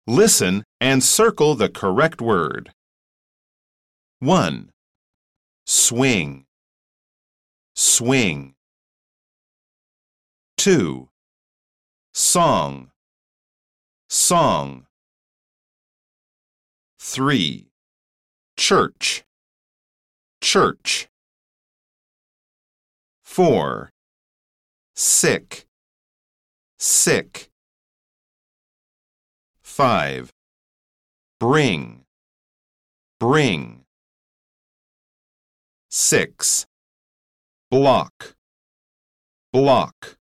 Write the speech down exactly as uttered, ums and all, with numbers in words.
Listen and circle the correct word. one. Swing, swing. two. Song, song. three. Church, church. four. Sick, sick. five. Bring, bring. six. Block, block.